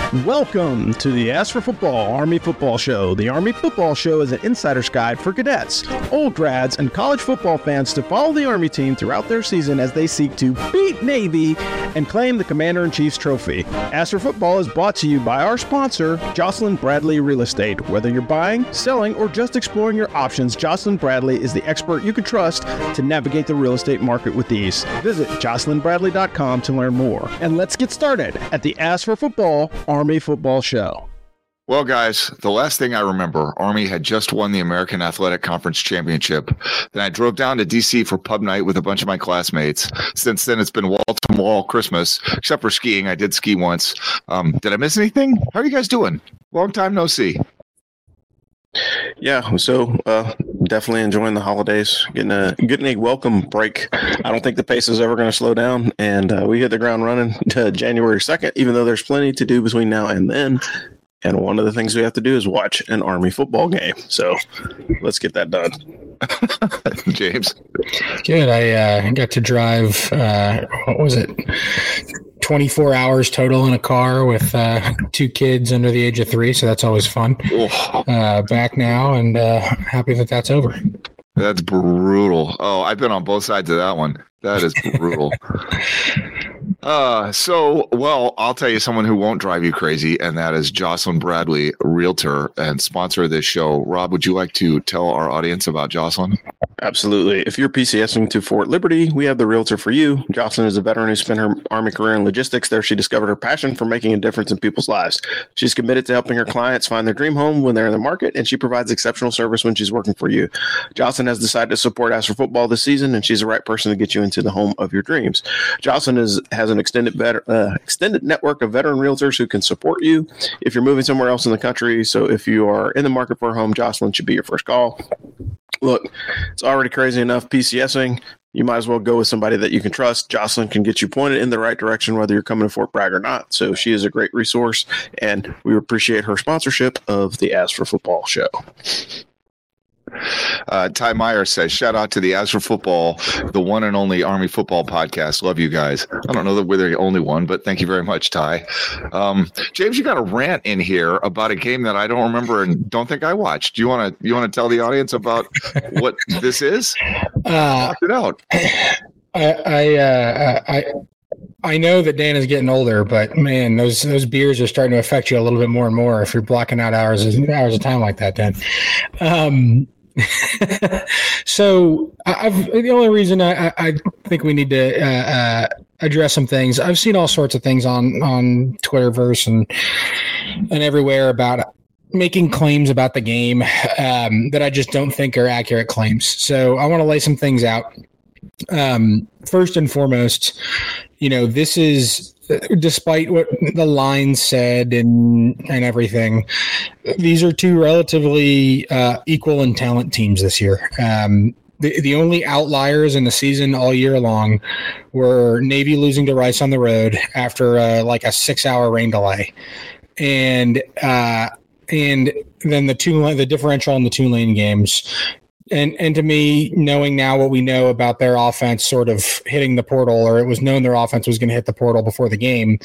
Welcome to the Ask for Football Army Football Show. The Army Football Show is an insider's guide for cadets, old grads, and college football fans to follow the Army team throughout their season as they seek to beat Navy and claim the Commander-in-Chief's trophy. Ask for Football is brought to you by our sponsor, Jocelyn Bradley Real Estate. Whether you're buying, selling, or just exploring your options, Jocelyn Bradley is the expert you can trust to navigate the real estate market with ease. Visit jocelynbradley.com to learn more. And let's get started at the Ask for Football Army Football Show. Well, guys, the last thing I remember, Army had just won the American Athletic Conference Championship. Then I drove down to D.C. for pub night with a bunch of my classmates. Since then, it's been wall-to-wall Christmas, except for skiing. I did ski once. Did I miss anything? How are you guys doing? Long time no see. Yeah, so definitely enjoying the holidays, getting a welcome break. I don't think the pace is ever going to slow down, and we hit the ground running to January 2nd, even though there's plenty to do between now and then. And one of the things we have to do is watch an Army football game. So let's get that done. James? Good. I got to drive, 24 hours total in a car with two kids under the age of 3, so that's always fun. Back now, and happy that that's over. That's brutal. Oh, I've been on both sides of that one. That is brutal. I'll tell you someone who won't drive you crazy, and that is Jocelyn Bradley, realtor and sponsor of this show. Rob, would you like to tell our audience about Jocelyn? Absolutely. If you're PCSing to Fort Liberty, we have the realtor for you. Jocelyn is a veteran who spent her Army career in logistics. There, she discovered her passion for making a difference in people's lives. She's committed to helping her clients find their dream home when they're in the market, and she provides exceptional service when she's working for you. Jocelyn has decided to support Ask for Football this season, and she's the right person to get you into the home of your dreams. Jocelyn has an extended network of veteran realtors who can support you if you're moving somewhere else in the country. So if you are in the market for a home, Jocelyn should be your first call. Look, it's already crazy enough PCSing. You might as well go with somebody that you can trust. Jocelyn can get you pointed in the right direction, whether you're coming to Fort Bragg or not. So she is a great resource, and we appreciate her sponsorship of the Ask for Football show. Ty Meyer says, shout out to the Ask for Football, the one and only Army football podcast. Love you guys. I don't know that we're the only one, but thank you very much, Ty. James, you got a rant in here about a game that I don't remember and don't think I watched. Do you want to tell the audience about what this is? Talk it out. I know that Dan is getting older, but man, those beers are starting to affect you a little bit more and more if you're blocking out hours of time like that, Dan. So the only reason I think we need to address some things. I've seen all sorts of things on Twitterverse and everywhere about making claims about the game that I just don't think are accurate claims. So I want to lay some things out. First and foremost, this is, despite what the line said and everything, these are two relatively equal in talent teams this year. The only outliers in the season all year long were Navy losing to Rice on the road after a 6-hour rain delay, and then the differential in the Tulane games. And to me, knowing now what we know about their offense sort of hitting the portal, or it was known their offense was going to hit the portal before the game,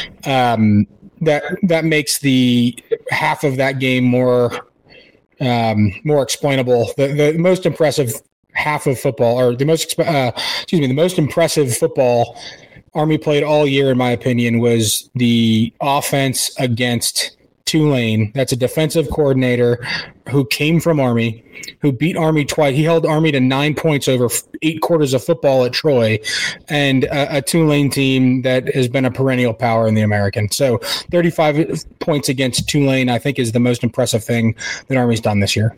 that makes the half of that game more explainable. The most impressive half of football, or the most impressive football Army played all year, in my opinion, was the offense against Tulane. That's a defensive coordinator who came from Army, who beat Army twice. He held Army to 9 points over 8 quarters of football at Troy, and a Tulane team that has been a perennial power in the American. So 35 points against Tulane, I think, is the most impressive thing that Army's done this year.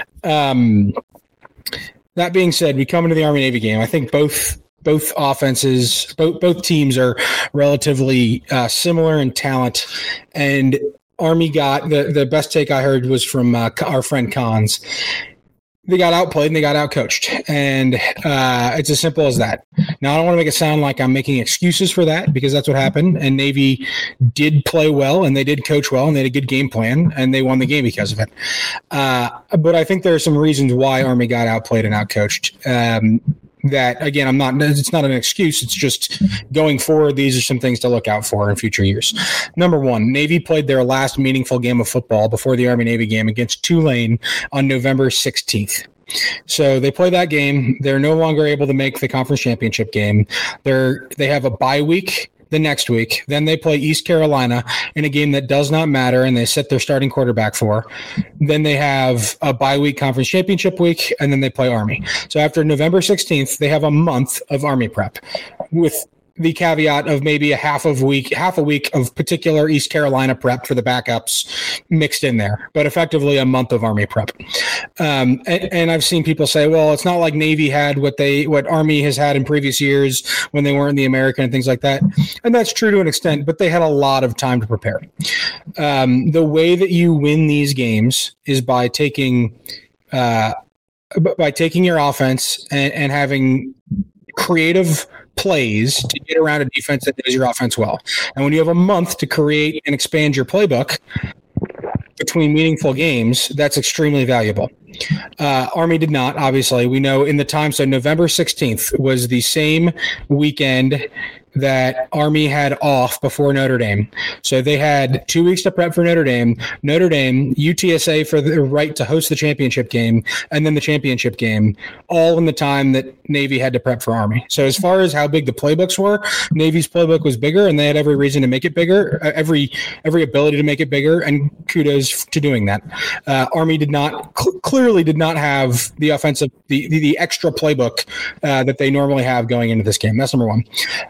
That being said, we come into the Army-Navy game. I think both offenses, both teams are relatively similar in talent, and Army got the best take I heard was from our friend Cons. They got outplayed and they got outcoached, and it's as simple as that. Now, I don't want to make it sound like I'm making excuses for that, because that's what happened, and Navy did play well, and they did coach well, and they had a good game plan, and they won the game because of it. But I think there are some reasons why Army got outplayed and outcoached. that, again, it's not an excuse. It's just going forward. These are some things to look out for in future years. Number one, Navy played their last meaningful game of football before the Army-Navy game against Tulane on November 16th. So they play that game. They're no longer able to make the conference championship game. They have a bye week the next week. Then they play East Carolina in a game that does not matter, and they set their starting quarterback for. Then they have a bye week conference championship week, and then they play Army. So after November 16th, they have a month of Army prep with the caveat of maybe half a week of particular East Carolina prep for the backups mixed in there, but effectively a month of Army prep. And I've seen people say, well, it's not like Navy had what Army has had in previous years when they weren't in the American and things like that. And that's true to an extent, but they had a lot of time to prepare. The way that you win these games is by taking your offense and having creative plays to get around a defense that knows your offense well. And when you have a month to create and expand your playbook between meaningful games, that's extremely valuable. Army did not, obviously. We know in the time, so November 16th was the same weekend that Army had off before Notre Dame. So they had 2 weeks to prep for Notre Dame, UTSA for the right to host the championship game, and then the championship game, all in the time that Navy had to prep for Army. So as far as how big the playbooks were, Navy's playbook was bigger, and they had every reason to make it bigger, every ability to make it bigger, and kudos to doing that. Army clearly did not have the offensive, the extra playbook that they normally have going into this game. That's number one.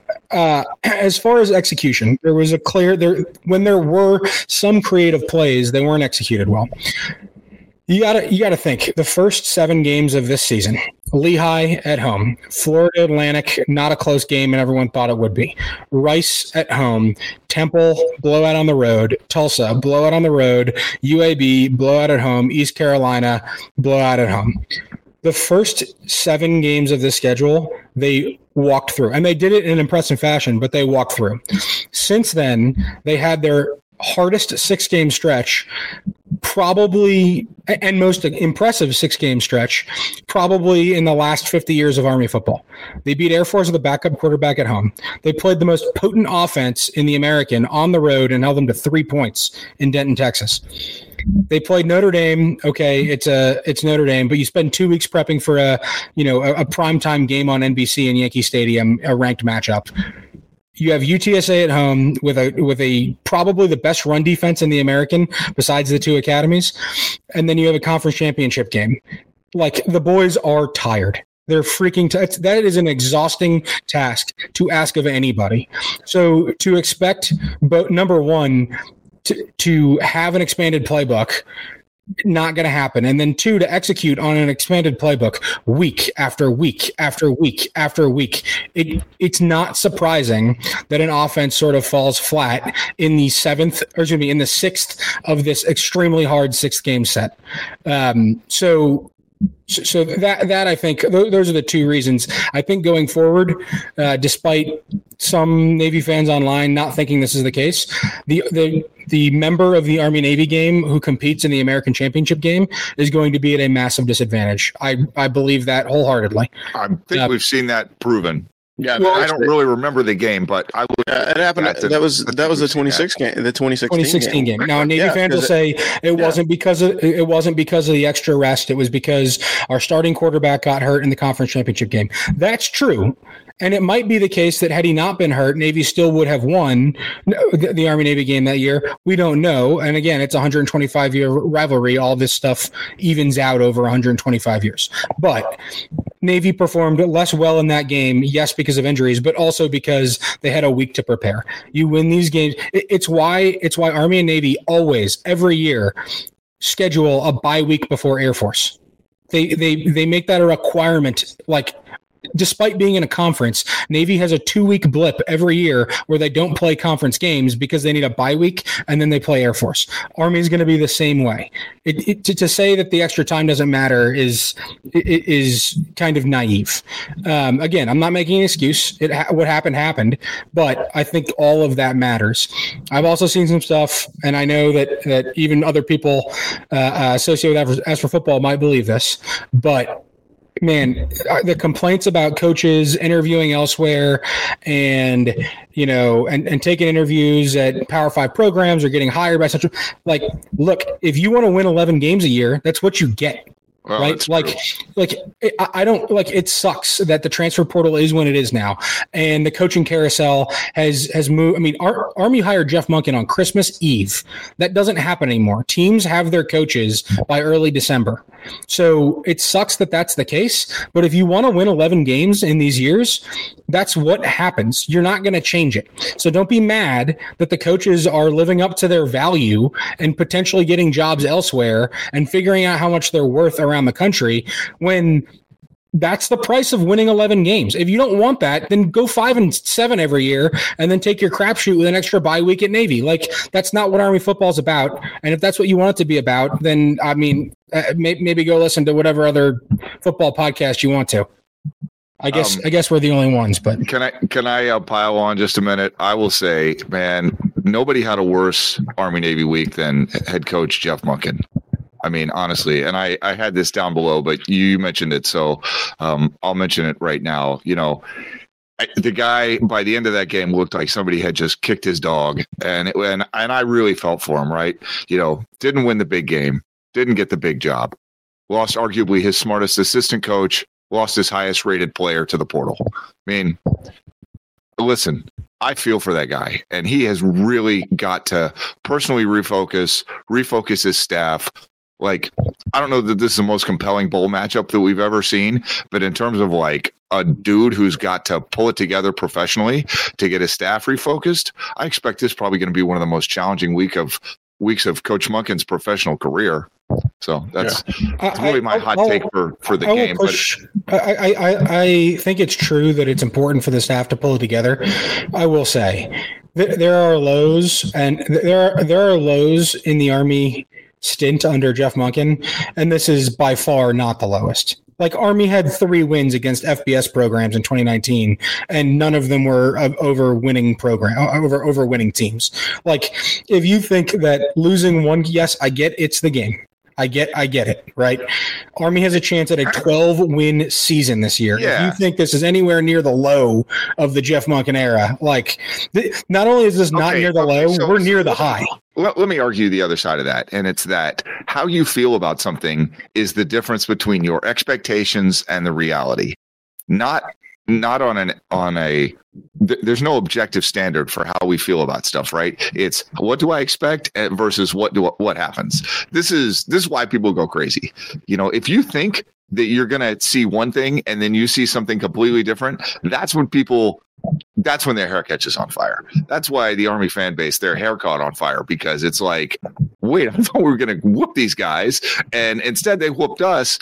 As far as execution, there was when there were some creative plays, they weren't executed well. You gotta think the first 7 games of this season: Lehigh at home, Florida Atlantic, not a close game, and everyone thought it would be. Rice at home, Temple blowout on the road, Tulsa blowout on the road, UAB blowout at home, East Carolina blowout at home. The first 7 games of this schedule, they walked through, and they did it in an impressive fashion, but they walked through. Since then, they had their hardest 6-game stretch, probably, and most impressive 6-game stretch, probably in the last 50 years of Army football. They beat Air Force with a backup quarterback at home. They played the most potent offense in the American on the road and held them to 3 points in Denton, Texas. They played Notre Dame. Okay, it's Notre Dame, but you spend 2 weeks prepping for a primetime game on NBC in Yankee Stadium, a ranked matchup. You have UTSA at home with a probably the best run defense in the American besides the 2 academies, and then you have a conference championship game. Like, the boys are tired. They're freaking that is an exhausting task to ask of anybody. So to expect, number one, to have an expanded playbook, not going to happen. And then 2, to execute on an expanded playbook week after week after week after week. It's not surprising that an offense sort of falls flat in the 6th of this extremely hard 6-game set. So that I think those are the 2 reasons. I think going forward, despite some Navy fans online not thinking this is the case, the member of the Army-Navy game who competes in the American Championship game is going to be at a massive disadvantage. I believe that wholeheartedly. I think we've seen that proven. Yeah, well, I don't really remember the game, but I it happened. That was the 2016 game. Now, Navy fans will say it wasn't because of the extra rest. It was because our starting quarterback got hurt in the conference championship game. That's true. And it might be the case that had he not been hurt, Navy still would have won the Army-Navy game that year. We don't know. And again, it's a 125-year rivalry. All this stuff evens out over 125 years. But Navy performed less well in that game, yes, because of injuries, but also because they had a week to prepare. You win these games. It's why Army and Navy always, every year, schedule a bye week before Air Force. They make that a requirement, like, despite being in a conference, Navy has a 2-week blip every year where they don't play conference games because they need a bye week, and then they play Air Force. Army is going to be the same way. To say that the extra time doesn't matter is kind of naive. Again, I'm not making an excuse. What happened, but I think all of that matters. I've also seen some stuff, and I know that even other people associated with As for Football might believe this, but man, the complaints about coaches interviewing elsewhere and, and taking interviews at Power 5 programs or getting hired by such like, look, if you want to win 11 games a year, that's what you get. Well, right. I don't like it sucks that the transfer portal is when it is now. And the coaching carousel has moved. I mean, Army hired Jeff Monken on Christmas Eve. That doesn't happen anymore. Teams have their coaches by early December. So it sucks that that's the case. But if you want to win 11 games in these years, that's what happens. You're not going to change it. So don't be mad that the coaches are living up to their value and potentially getting jobs elsewhere and figuring out how much they're worth around the country when that's the price of winning 11 games. If you don't want that, then go 5-7 every year and then take your crapshoot with an extra bye week at Navy. Like, that's not what Army football is about. And if that's what you want it to be about, then I mean, maybe go listen to whatever other football podcast you want to. I guess we're the only ones, but can I pile on just a minute? I will say, man, nobody had a worse Army Navy week than head coach Jeff Monken. I mean, honestly, and I had this down below, but you mentioned it, so I'll mention it right now. The guy by the end of that game looked like somebody had just kicked his dog, and I really felt for him. Right, didn't win the big game, didn't get the big job, lost arguably his smartest assistant coach, lost his highest rated player to the portal. I mean, listen, I feel for that guy, and he has really got to personally refocus his staff. Like, I don't know that this is the most compelling bowl matchup that we've ever seen, but in terms of like a dude who's got to pull it together professionally to get his staff refocused, I expect this is probably going to be one of the most challenging weeks of Coach Monken's professional career. So that's really my hot take for the game. I think it's true that it's important for the staff to pull it together. I will say there are lows, and there are lows in the Army stint under Jeff Monken, and this is by far not the lowest. Like, Army had 3 wins against FBS programs in 2019, and none of them were over winning teams. Like, if you think that losing one, yes, I get it's the game. I get it, right? Army has a chance at a 12-win season this year. Yeah. If you think this is anywhere near the low of the Jeff Monken era, like, not only is this not near the low, we're near the high. Let me argue the other side of that, and it's that how you feel about something is the difference between your expectations and the reality. Not on a there's no objective standard for how we feel about stuff, right? It's what do I expect versus what happens. This is why people go crazy. If you think that you're going to see one thing and then you see something completely different, that's when their hair catches on fire. That's why the Army fan base, their hair caught on fire, because it's like, wait, I thought we were going to whoop these guys, and instead they whooped us.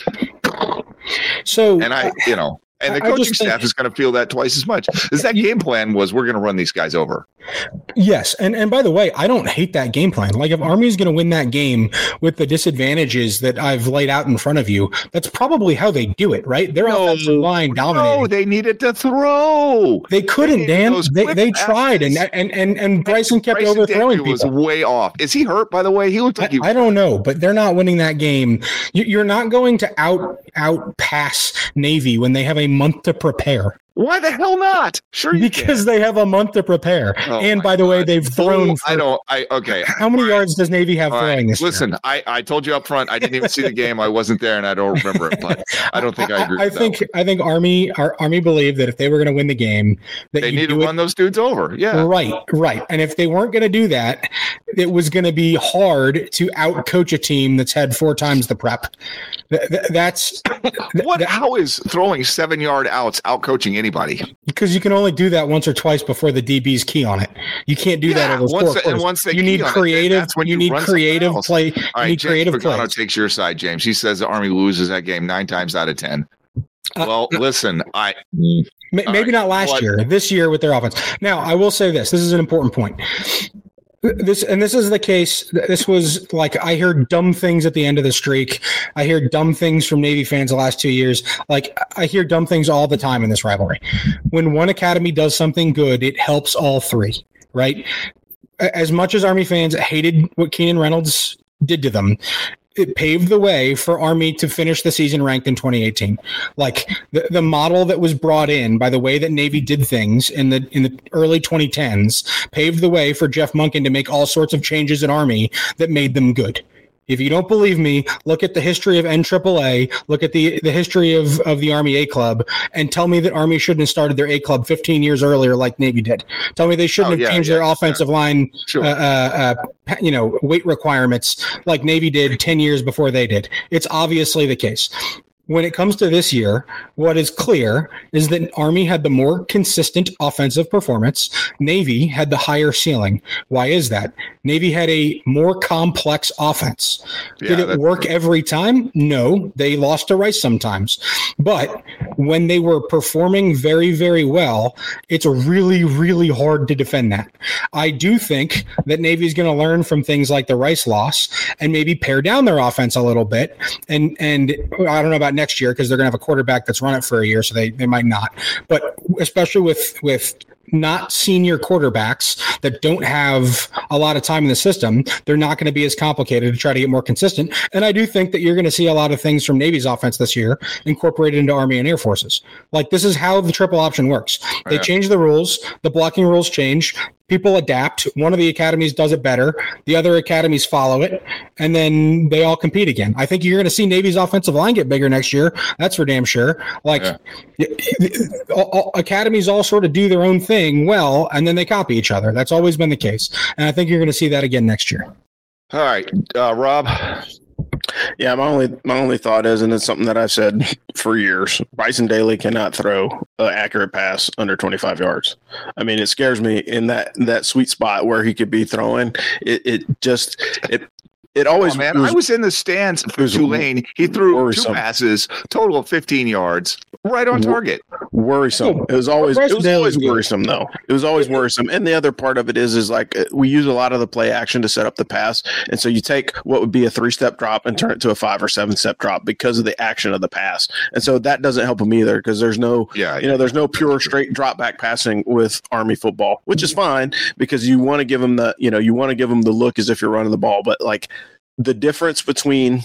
So, and the coaching staff is going to feel that twice as much. That game plan was, we're going to run these guys over. Yes. And by the way, I don't hate that game plan. Like, if Army is going to win that game with the disadvantages that I've laid out in front of you, that's probably how they do it, right? Their offensive line dominated. No, they needed to throw. They couldn't, Dan. They tried, and Bryson kept overthrowing people. Was way off. Is he hurt, by the way? He looked like I don't know, but they're not winning that game. You're not going to out pass Navy when they have a month to prepare. Why the hell not? Sure, because they have a month to prepare. Oh, and by the way, they've thrown. Okay. How many yards does Navy have throwing this year? Listen, I told you up front, I didn't even see the game. I wasn't there, and I don't remember it. But I don't think I agree. I think Army believed that if they were going to win the game, that they need to run those dudes over. Yeah, right. And if they weren't going to do that, it was going to be hard to outcoach a team that's had 4 times the prep. How is throwing 7-yard outs outcoaching anybody? Because you can only do that once or twice before the DBs key on it. You can't do that over 4 quarters. You need creative. You need creative play. All right, James Pagano takes your side, James. He says the Army loses that game 9 times out of 10. Well, listen, maybe not last year. This year with their offense. Now, I will say this. This is an important point. This is the case. This was like, I hear dumb things at the end of the streak. I hear dumb things from Navy fans the last 2 years. Like, I hear dumb things all the time in this rivalry. When one academy does something good, it helps all 3, right? As much as Army fans hated what Keenan Reynolds did to them, it paved the way for Army to finish the season ranked in 2018. Like the model that was brought in by the way that Navy did things in the early 2010s paved the way for Jeff Monken to make all sorts of changes at Army that made them good. If you don't believe me, look at the history of NAAA, look at the history of the Army A Club, and tell me that Army shouldn't have started their A Club 15 years earlier like Navy did. Tell me they shouldn't have changed their offensive line weight requirements like Navy did 10 years before they did. It's obviously the case. When it comes to this year, what is clear is that Army had the more consistent offensive performance. Navy had the higher ceiling. Why is that? Navy had a more complex offense. Did it work every time? No, they lost to Rice sometimes. But when they were performing very, very well, it's really, really hard to defend that. I do think that Navy is going to learn from things like the Rice loss and maybe pare down their offense a little bit. And I don't know about next year because they're going to have a quarterback that's run it for a year, so they might not. But especially with not senior quarterbacks that don't have a lot of time in the system, they're not going to be as complicated to try to get more consistent. And I do think that you're going to see a lot of things from Navy's offense this year incorporated into Army and Air Forces. Like, this is how the triple option works. They change the rules. The blocking rules change. People adapt. One of the academies does it better. The other academies follow it, and then they all compete again. I think you're going to see Navy's offensive line get bigger next year. That's for damn sure. Academies all sort of do their own thing well, and then they copy each other. That's always been the case, and I think you're going to see that again next year. All right, Rob. Yeah, my only thought is, and it's something that I've said for years, Bryson Daly cannot throw an accurate pass under 25 yards. I mean, it scares me in that sweet spot where he could be throwing. It always, man. I was in the stands for Tulane. He threw worrisome. 2 passes, total of 15 yards, right on target. Worrisome. It was always worrisome, though. It was always worrisome. And the other part of it is like we use a lot of the play action to set up the pass, and so you take what would be a 3-step drop and turn it to a 5 or 7-step drop because of the action of the pass. And so that doesn't help him either because there's no, there's no pure straight drop back passing with Army football, which is fine because you want to give him the look as if you're running the ball, but like. The difference between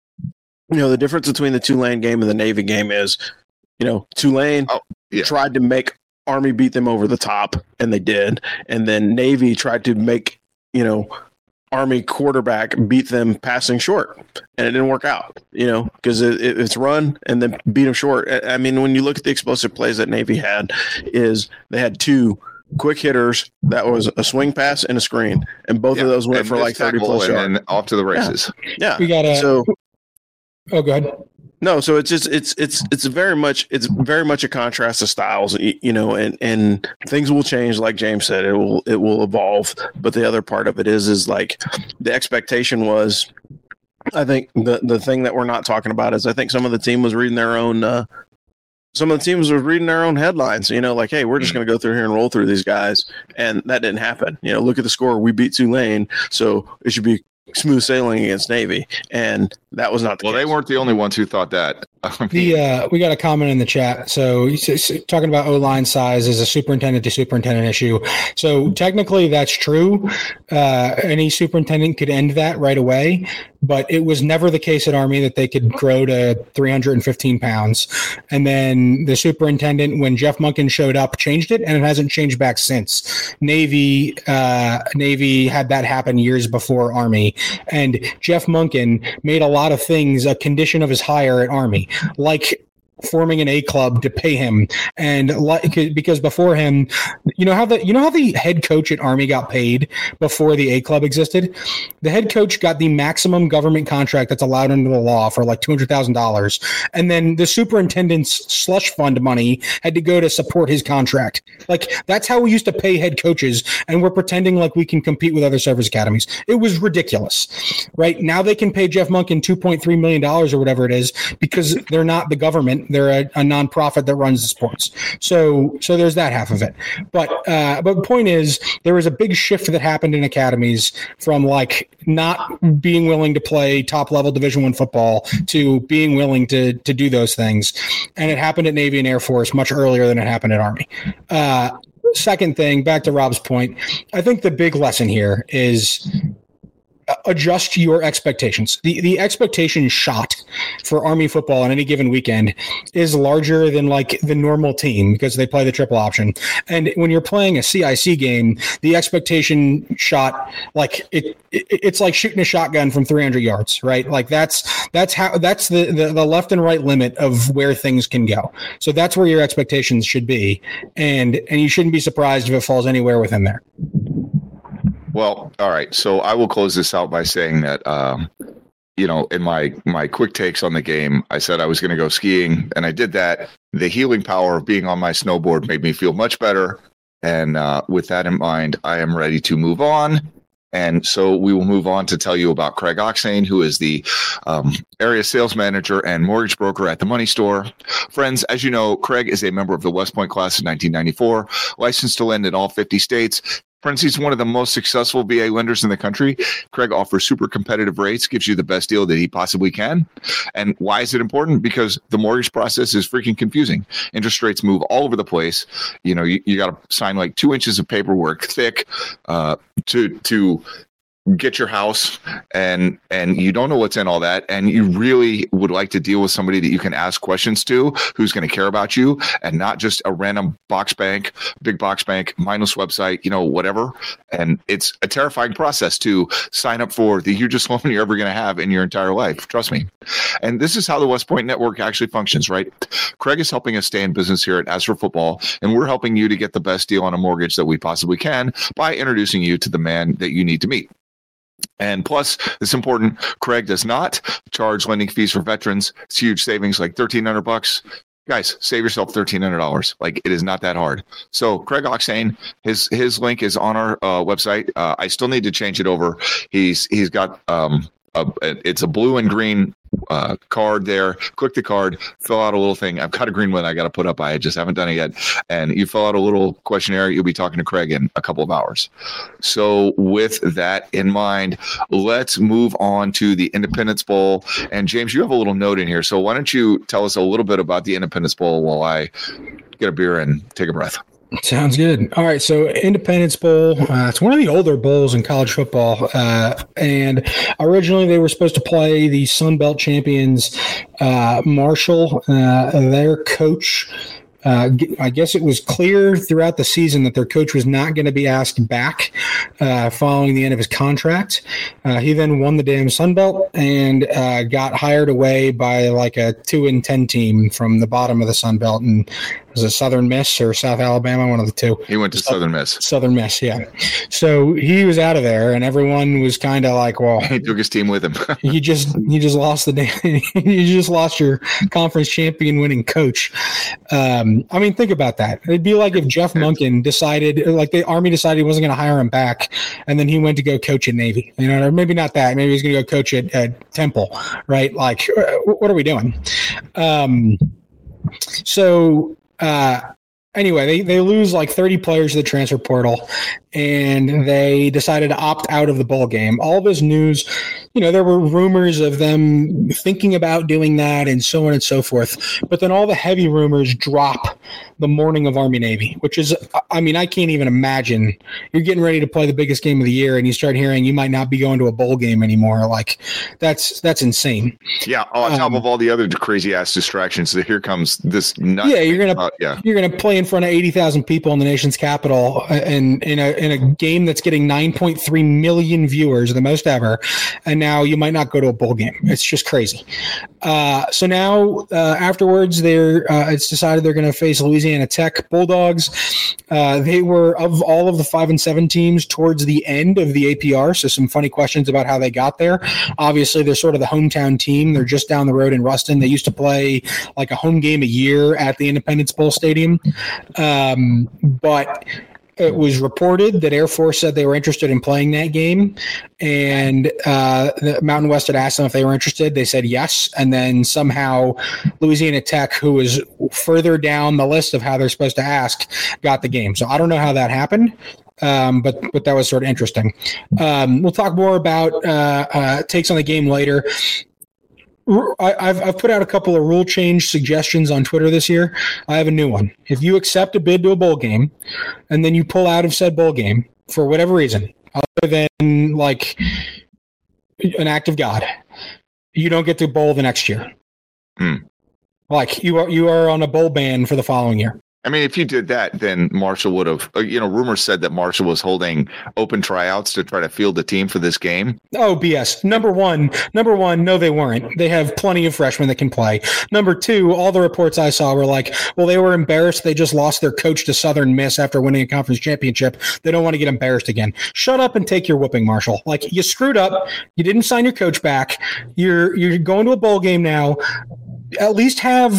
the Tulane game and the Navy game is, Tulane tried to make Army beat them over the top, and they did. And then Navy tried to make, Army quarterback beat them passing short, and it didn't work out, because it's run and then beat them short. I mean, when you look at the explosive plays that Navy had, is they had 2 quick hitters that was a swing pass and a screen, and both of those went for like 30 plus yards and off to the races. We got go ahead. No, so it's very much a contrast of styles, and things will change. Like James said, it will evolve. But the other part of it is like the expectation was, I think the thing that we're not talking about is I think some of the team was reading their own. Some of the teams were reading their own headlines, like, hey, we're just going to go through here and roll through these guys. And that didn't happen. Look at the score. We beat Tulane, so it should be smooth sailing against Navy. And that was not the case. Well, they weren't the only ones who thought that. We got a comment in the chat. So talking about O-line size is a superintendent to superintendent issue. So technically that's true. Any superintendent could end that right away, but it was never the case at Army that they could grow to 315 pounds. And then the superintendent, when Jeff Monken showed up, changed it, and it hasn't changed back since. Navy had that happen years before Army, and Jeff Monken made a lot of things a condition of his hire at Army, like forming an A club to pay him, and because before him, you know how the head coach at Army got paid before the A club existed. The head coach got the maximum government contract that's allowed under the law for like $200,000, and then the superintendent's slush fund money had to go to support his contract. Like, that's how we used to pay head coaches, and we're pretending like we can compete with other service academies. It was ridiculous. Right now they can pay Jeff Monken $2.3 million or whatever it is because they're not the government. They're a nonprofit that runs the sports. So there's that half of it. But the point is, there was a big shift that happened in academies from like not being willing to play top level Division I football to being willing to do those things. And it happened at Navy and Air Force much earlier than it happened at Army. Second thing, back to Rob's point, I think the big lesson here is adjust your expectations. The expectation shot for Army football on any given weekend is larger than like the normal team because they play the triple option. And when you're playing a CIC game, the expectation shot, like it's like shooting a shotgun from 300 yards, right? Like that's the left and right limit of where things can go. So that's where your expectations should be. And you shouldn't be surprised if it falls anywhere within there. Well, all right. So I will close this out by saying that, in my quick takes on the game, I said I was going to go skiing, and I did that. The healing power of being on my snowboard made me feel much better. And with that in mind, I am ready to move on. And so we will move on to tell you about Craig Oxane, who is the area sales manager and mortgage broker at the Money Store. Friends, as you know, Craig is a member of the West Point class of 1994, licensed to lend in all 50 states. Friends, he's one of the most successful VA lenders in the country. Craig offers super competitive rates, gives you the best deal that he possibly can. And why is it important? Because the mortgage process is freaking confusing. Interest rates move all over the place. You got to sign like 2 inches of paperwork thick to get your house, and you don't know what's in all that, and you really would like to deal with somebody that you can ask questions to, who's going to care about you, and not just a random big box bank, mindless website, whatever. And it's a terrifying process to sign up for the hugest loan you're ever going to have in your entire life. Trust me. And this is how the West Point Network actually functions, right? Craig is helping us stay in business here at As for Football, and we're helping you to get the best deal on a mortgage that we possibly can by introducing you to the man that you need to meet. And plus, it's important, Craig does not charge lending fees for veterans. It's huge savings, like $1,300. Guys, save yourself $1,300. Like, it is not that hard. So Craig Oxane, his link is on our website. I still need to change it over. He's got it's a blue and green card there. Click the card, fill out a little thing. I've got a green one I got to put up. I just haven't done it yet. And you fill out a little questionnaire. You'll be talking to Craig in a couple of hours. So with that in mind, let's move on to the Independence Bowl. And James, you have a little note in here. So why don't you tell us a little bit about the Independence Bowl while I get a beer and take a breath? Sounds good. All right. So Independence Bowl, it's one of the older bowls in college football. And originally they were supposed to play the Sun Belt champions, Marshall, their coach. I guess it was clear throughout the season that their coach was not going to be asked back following the end of his contract. He then won the damn Sun Belt and got hired away by like a 2-10 team from the bottom of the Sun Belt. And was it Southern Miss or South Alabama? One of the two. He went to Southern Miss. Southern Miss, yeah. So he was out of there, and everyone was kind of like, "Well, he took his team with him. you just lost the day. You just lost your conference champion winning coach." I mean, think about that. It'd be like if Jeff Monken decided, like the Army decided he wasn't going to hire him back, and then he went to go coach at Navy. Or maybe not that. Maybe he's going to go coach at Temple, right? Like, what are we doing? Anyway, they lose like 30 players to the transfer portal, and they decided to opt out of the bowl game. All this news, there were rumors of them thinking about doing that and so on and so forth. But then all the heavy rumors drop the morning of Army-Navy, which is, I mean, I can't even imagine. You're getting ready to play the biggest game of the year, and you start hearing you might not be going to a bowl game anymore. Like, that's insane. Yeah, on top of all the other crazy-ass distractions, so here comes this nut. Yeah, you're gonna play in front of 80,000 people in the nation's capital and in a game that's getting 9.3 million viewers, the most ever, and now you might not go to a bowl game. It's just crazy. So now afterwards, it's decided they're going to face Louisiana Tech Bulldogs. They were, of all of the 5-7 teams, towards the end of the APR. So some funny questions about how they got there. Obviously, they're sort of the hometown team. They're just down the road in Ruston. They used to play like a home game a year at the Independence Bowl Stadium. But it was reported that Air Force said they were interested in playing that game, and the Mountain West had asked them if they were interested. They said yes, and then somehow Louisiana Tech, who was further down the list of how they're supposed to ask, got the game. So I don't know how that happened, but that was sort of interesting. We'll talk more about takes on the game later. I've put out a couple of rule change suggestions on Twitter this year. I have a new one. If you accept a bid to a bowl game and then you pull out of said bowl game for whatever reason, other than like an act of God, you don't get to bowl the next year. Like you are on a bowl ban for the following year. I mean, if you did that, then Marshall would have, rumors said that Marshall was holding open tryouts to try to field the team for this game. Oh, BS. Number one, no, they weren't. They have plenty of freshmen that can play. Number two, all the reports I saw were like, well, they were embarrassed. They just lost their coach to Southern Miss after winning a conference championship. They don't want to get embarrassed again. Shut up and take your whooping, Marshall. Like, you screwed up. You didn't sign your coach back. You're going to a bowl game now. At least have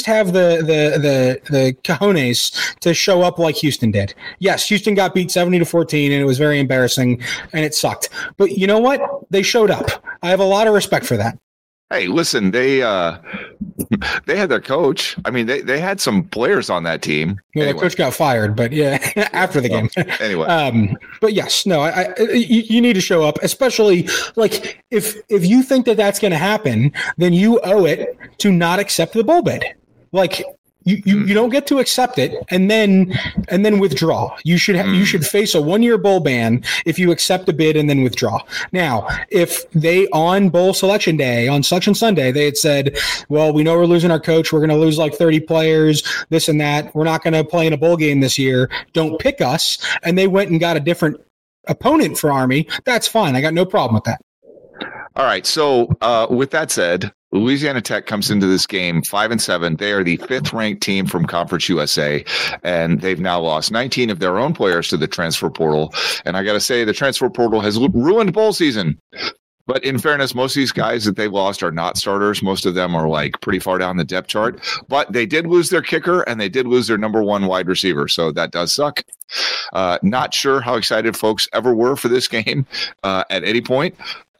the cojones to show up like Houston did. Yes, Houston got beat 70-14, and it was very embarrassing, and it sucked. But you know what? They showed up. I have a lot of respect for that. Hey, listen, they had their coach. I mean, they had some players on that team. Well, anyway. The coach got fired, but yeah, after the game. Anyway, but yes, no, you need to show up, especially like if you think that that's going to happen, then you owe it to not accept the bowl bid. Like you don't get to accept it and then withdraw. You should face a 1-year bowl ban if you accept a bid and then withdraw. Now, if they on bowl selection day, on Selection Sunday, they had said, well, we know we're losing our coach. We're going to lose like 30 players, this and that. We're not going to play in a bowl game this year. Don't pick us. And they went and got a different opponent for Army. That's fine. I got no problem with that. All right. So with that said, Louisiana Tech comes into this game 5-7. They are the 5th ranked team from Conference USA, and they've now lost 19 of their own players to the transfer portal. And I got to say, the transfer portal has ruined bowl season. But in fairness, most of these guys that they lost are not starters. Most of them are like pretty far down the depth chart. But they did lose their kicker, and they did lose their number 1 wide receiver. So that does suck. Not sure how excited folks ever were for this game at any point.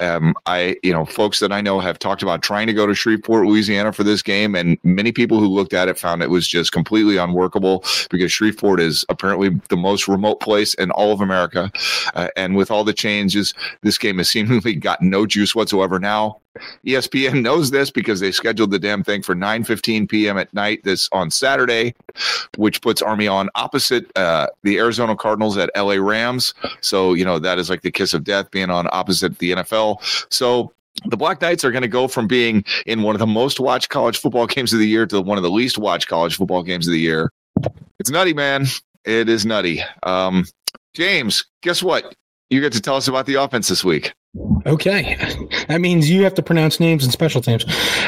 Folks that I know have talked about trying to go to Shreveport, Louisiana for this game, and many people who looked at it found it was just completely unworkable because Shreveport is apparently the most remote place in all of America. And with all the changes, this game has seemingly got no juice whatsoever now. ESPN knows this because they scheduled the damn thing for 9:15 p.m. at night this on Saturday, which puts Army on opposite the Arizona Cardinals at LA Rams. So, that is like the kiss of death, being on opposite the NFL. So the Black Knights are going to go from being in one of the most watched college football games of the year to one of the least watched college football games of the year. It's nutty, man. It is nutty. James, guess what? You get to tell us about the offense this week. Okay. That means you have to pronounce names and special teams.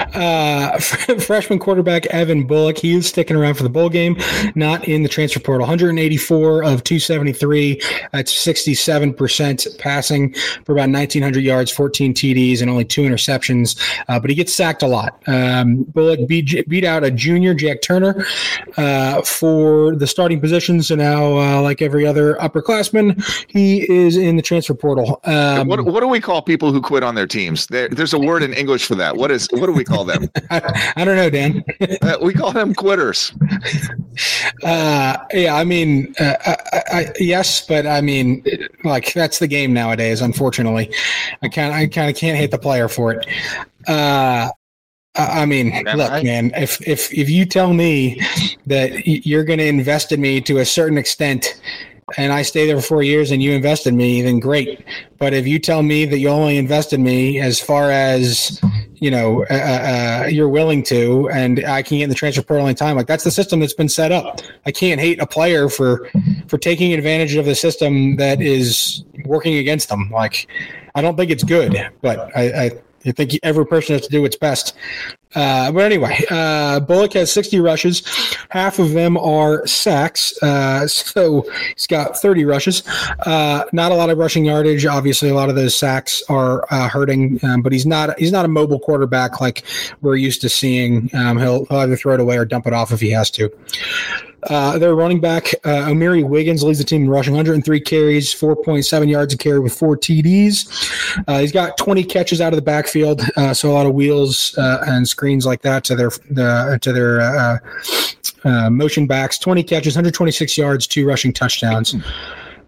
Freshman quarterback Evan Bullock, he is sticking around for the bowl game, not in the transfer portal. 184 of 273. That's 67% passing for about 1,900 yards, 14 TDs, and only 2 interceptions. But he gets sacked a lot. Bullock beat out a junior, Jack Turner, for the starting position. So now, like every other upperclassman, he is in the transfer portal. What do we call people who quit on their teams? There's a word in English for that. What do we call them? I don't know, Dan. We call them quitters. Yes, but I mean, like that's the game nowadays. Unfortunately, I kind of can't hate the player for it. Look, man, if you tell me that you're going to invest in me to a certain extent, and I stay there for 4 years and you invest in me, then great. But if you tell me that you only invest in me as far as, you're willing to, and I can get in the transfer portal anytime, like that's the system that's been set up. I can't hate a player for taking advantage of the system that is working against them. Like, I don't think it's good, but I think every person has to do what's best. But anyway, Bullock has 60 rushes. Half of them are sacks. So he's got 30 rushes. Not a lot of rushing yardage. Obviously, a lot of those sacks are hurting, but he's not a mobile quarterback like we're used to seeing. He'll either throw it away or dump it off if he has to. Their running back, O'Mary Wiggins, leads the team in rushing, 103 carries, 4.7 yards a carry with 4 TDs. He's got 20 catches out of the backfield, so a lot of wheels and screens like that to their motion backs. 20 catches, 126 yards, 2 rushing touchdowns.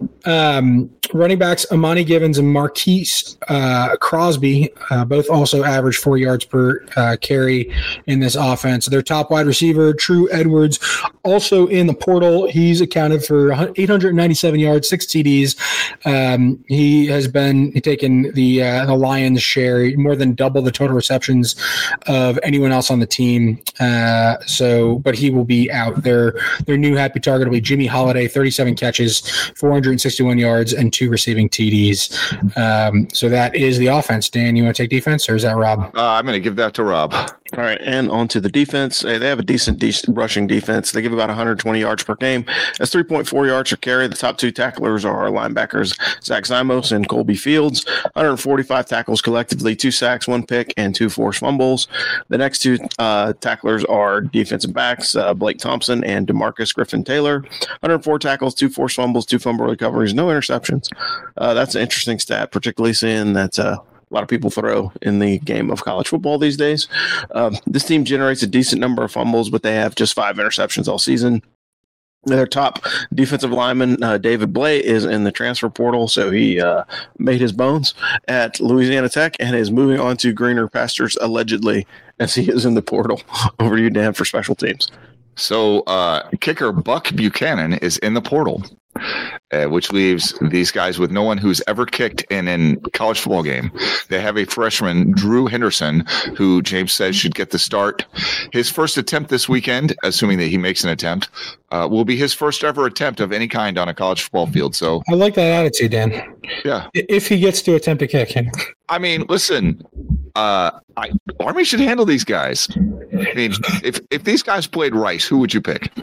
Running backs Amani Givens and Marquise Crosby both also average 4 yards per carry in this offense. Their top wide receiver, True Edwards, also in the portal. He's accounted for 897 yards, 6 TDs. He has been taking the Lions' share, more than double the total receptions of anyone else on the team. But he will be out. Their new happy target will be Jimmy Holiday, 37 catches, 461 yards, and 2 receiving TDs. So that is the offense. Dan, you want to take defense, or is that Rob? I'm going to give that to Rob. All right, and on to the defense. They have a decent rushing defense. They give about 120 yards per game. That's 3.4 yards per carry. The top 2 tacklers are our linebackers, Zach Zymos and Colby Fields. 145 tackles collectively, 2 sacks, 1 pick, and 2 forced fumbles. The next 2 tacklers are defensive backs, Blake Thompson and DeMarcus Griffin-Taylor. 104 tackles, 2 forced fumbles, 2 fumble recoveries, no interceptions. That's an interesting stat, particularly seeing that a lot of people throw in the game of college football these days. This team generates a decent number of fumbles, but they have just 5 interceptions all season. Their top defensive lineman, David Blay, is in the transfer portal, so he made his bones at Louisiana Tech and is moving on to greener pastures, allegedly, as he is in the portal. Over to you, Dan, for special teams. So kicker Buck Buchanan is in the portal, which leaves these guys with no one who's ever kicked in a college football game. They have a freshman, Drew Henderson, who James says should get the start. His first attempt this weekend, assuming that he makes an attempt, will be his first ever attempt of any kind on a college football field. So I like that attitude, Dan. Yeah. If he gets to attempt a kick. I mean, listen, Army should handle these guys. I mean, if these guys played Rice, who would you pick?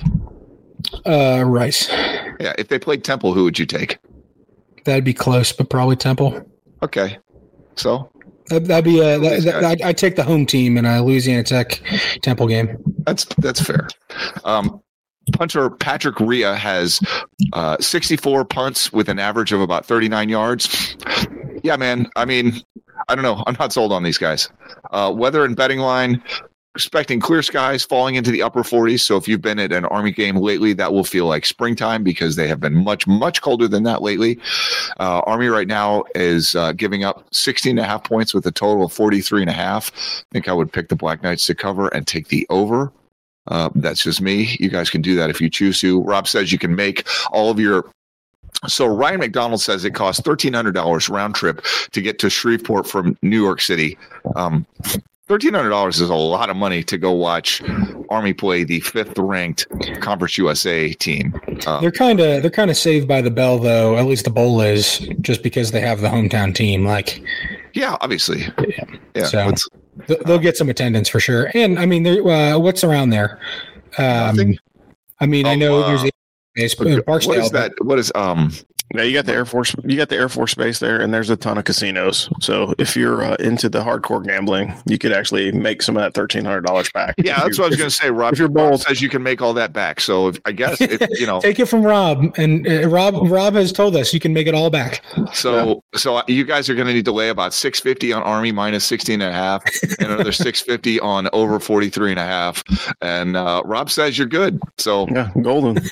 Rice. Yeah, if they played Temple, who would you take? That'd be close, but probably Temple. Okay, so that'd be I'd take the home team in a Louisiana Tech Temple game. That's fair. Punter Patrick Rhea has 64 punts with an average of about 39 yards. Yeah, man. I mean, I don't know. I'm not sold on these guys. Weather and betting line, expecting clear skies, falling into the upper 40s. So if you've been at an Army game lately, that will feel like springtime because they have been much, much colder than that lately. Army right now is giving up 16.5 points with a total of 43.5. I think I would pick the Black Knights to cover and take the over. That's just me. You guys can do that if you choose to. Rob says you can make all of your. So Ryan McDonald says it costs $1,300 round trip to get to Shreveport from New York City. $1,300 is a lot of money to go watch Army play the 5th-ranked Conference USA team. They're kind of saved by the bell, though. At least the bowl is, just because they have the hometown team. Like, yeah, obviously, yeah. So they'll get some attendance for sure. And I mean, what's around there? I mean, I know there's Barksdale. What is that? What is Yeah, you got the Air Force. You got the Air Force Base there, and there's a ton of casinos. So if you're into the hardcore gambling, you could actually make some of that $1,300 back. Yeah, that's what I was going to say. Rob, if you're bold, says you can make all that back. So I guess take it from Rob, and Rob has told us you can make it all back. So you guys are going to need to lay about $650 on Army minus 16.5, and another $650 on over 43.5. And Rob says you're good. So yeah, golden.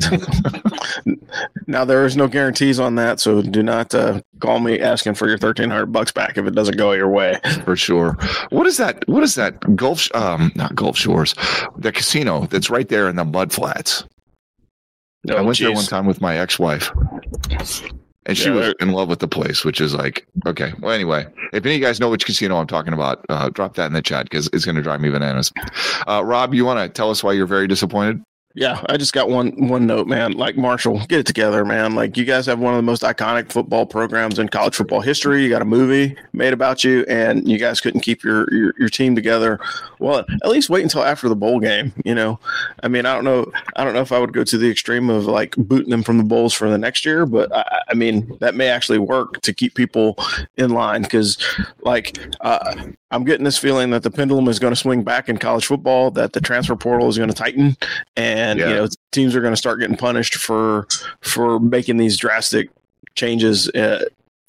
Now there is no guarantees on that, so do not call me asking for your $1,300 back if it doesn't go your way. For sure. What is that Gulf? Not Gulf Shores, the casino that's right there in the mud flats. I went there one time with my ex-wife, and she was in love with the place, which is like, okay. Well, anyway, if any of you guys know which casino I'm talking about, drop that in the chat because it's going to drive me bananas. Rob, you want to tell us why you're very disappointed? Yeah, I just got one note, man. Like, Marshall, get it together, man. Like, you guys have one of the most iconic football programs in college football history. You got a movie made about you, and you guys couldn't keep your team together. Well, at least wait until after the bowl game. You know, I mean, I don't know if I would go to the extreme of like booting them from the bowls for the next year, but I mean, that may actually work to keep people in line because, like, I'm getting this feeling that the pendulum is going to swing back in college football, that the transfer portal is going to tighten, and you know, teams are going to start getting punished for making these drastic changes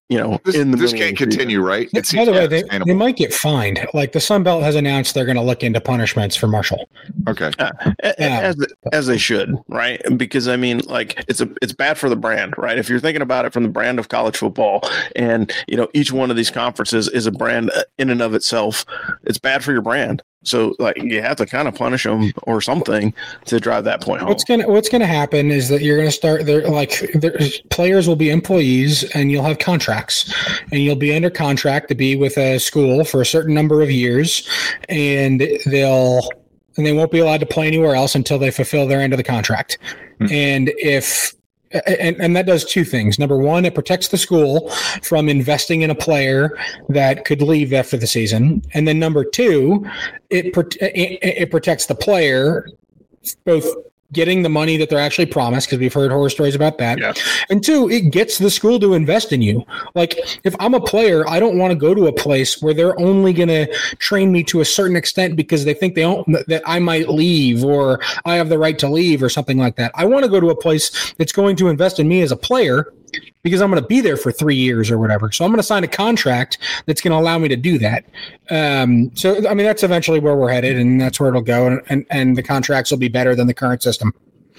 This can't continue, right? By the way, they might get fined. Like the Sun Belt has announced they're going to look into punishments for Marshall. Okay, as they should, right? Because I mean, like it's bad for the brand, right? If you're thinking about it from the brand of college football, and each one of these conferences is a brand in and of itself, it's bad for your brand. So, like, you have to kind of punish them or something to drive that point home. What's gonna happen is that you're gonna start players will be employees, and you'll have contracts, and you'll be under contract to be with a school for a certain number of years, and they won't be allowed to play anywhere else until they fulfill their end of the contract. And And that does two things. Number one, it protects the school from investing in a player that could leave after the season. And then number two, it protects the player, both getting the money that they're actually promised, because we've heard horror stories about that. Yeah. And two, it gets the school to invest in you. Like, if I'm a player, I don't want to go to a place where they're only going to train me to a certain extent because they think that I might leave or I have the right to leave or something like that. I want to go to a place that's going to invest in me as a player because I'm going to be there for 3 years or whatever. So I'm going to sign a contract that's going to allow me to do that. So, I mean, that's eventually where we're headed, and that's where it'll go. And the contracts will be better than the current system.